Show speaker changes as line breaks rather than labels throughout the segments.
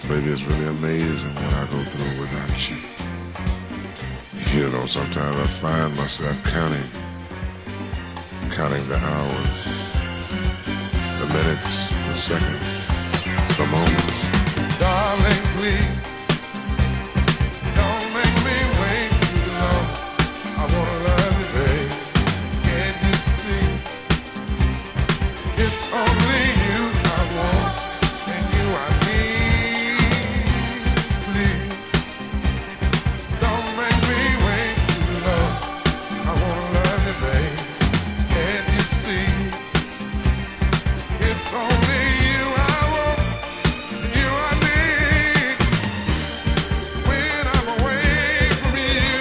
Baby, it's really amazing what I go through without you. You know, sometimes I find myself counting the hours, the minutes, the seconds, the moments. Darling, please, don't make me wait too long. I wanna love you, babe. Can't you see? It's only you I want, and you I need. Please, don't make me wait too long. I wanna love you, babe. Can't you see? It's only you I want, and you I need. When I'm away from you,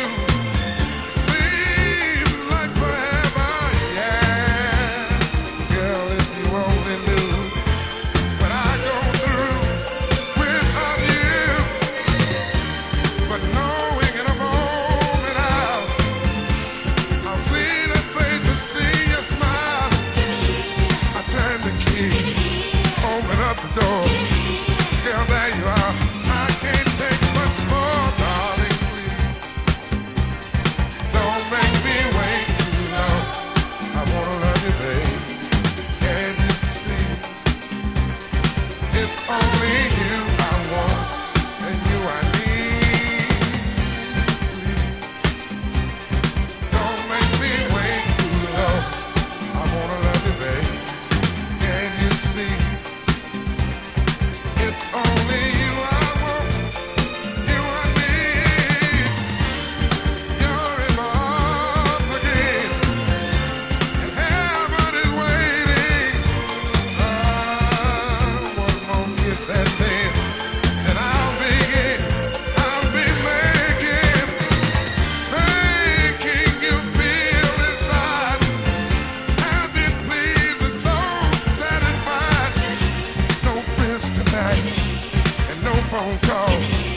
seems like forever, yeah. Girl, if you only knew what I go through without you. But knowing in a moment I'll see that face and see your smile. I turn the key, open up the door. Girl, there you are. I can't take much more, darling, please. Don't make me wait too long. I wanna love you, babe. Can't you see? It's only you I want, and you I need. Please, don't make me wait too long. I wanna love you, babe. Can't you see? It's only you I want, you I need. You're in my arms again, and heaven is waiting. One more kiss and then I'll begin. I'll be making you feel inside. Have it pleased and so satisfied. No friends tonight and no phone calls.